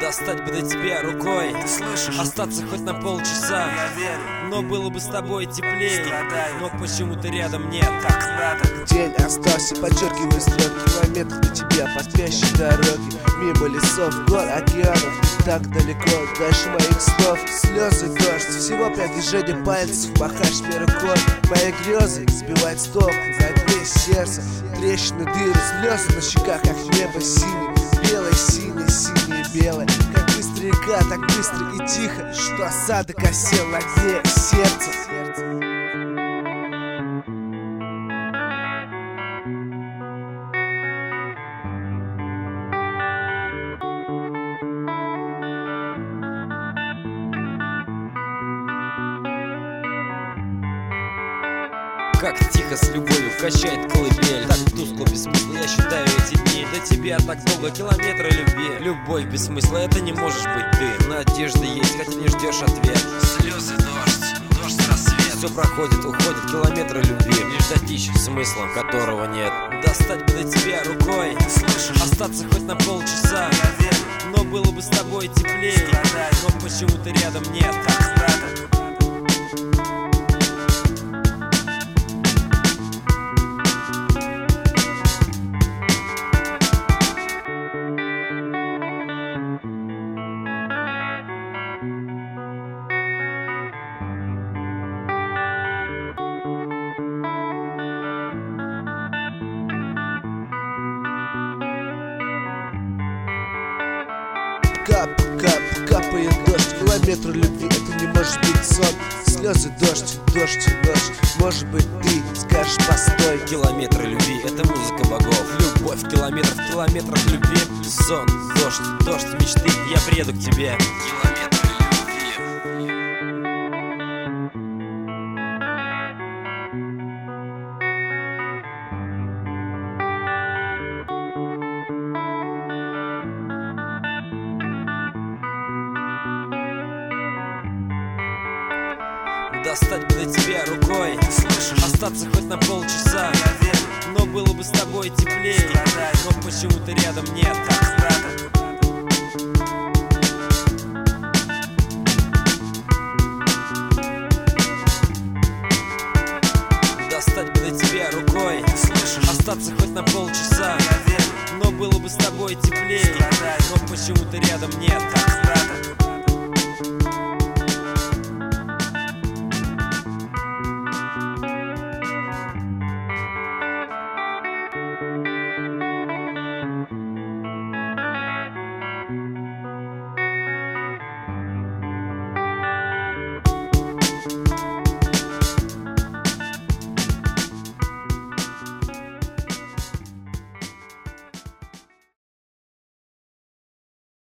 Достать бы до тебя рукой, Ты слышишь? остаться хоть на полчаса. Я верю, Но было бы с тобой теплее, страдаю, но почему-то рядом нет. как краток. День остался, подчеркиваю строк, километр до тебя по спящей дороге. Мимо лесов, гор, океанов, так далеко, дальше моих снов. Слезы, дождь, всего 5 движений пальцев, махаешь мне рукой. Мои грезы сбивают с толку, загрей сердце, трещины, дыры, слезы на щеках, как небо синее. Белое, синее, синее, белое. Как быстро река, так быстро и тихо, что осадок осел на дне сердца. Как тихо с любовью качает колыбель. Так тускло, без смысла, я считаю эти дни. До тебя так долго, километры любви. Любовь без смысла, это не можешь быть ты. Надежда есть, хотя не ждешь ответ. Слезы, дождь, рассвет. Все проходит, уходит, километры любви. Лишь достичь смысла, которого нет. Достать бы до тебя рукой, Ты слышишь? остаться хоть на полчаса. Я верю, Но было бы с тобой теплее, страдаю, но почему-то рядом нет. как краток. Капает дождь, километр любви, это не может быть сон. Слезы, дождь, ночь, может быть ты скажешь постой. Километры любви, это музыка богов. Любовь в километрах любви. Сон, дождь мечты, я приеду к тебе. Километры любви. Достать бы до тебя рукой, Ты слышишь? остаться хоть на полчаса. Я верю, Но было бы с тобой теплее, страдаю, но почему-то рядом нет. как краток. Достать бы до тебя рукой, Ты слышишь? остаться хоть на полчаса. Я верю, Но было бы с тобой теплее, страдаю, но почему-то рядом нет. как краток.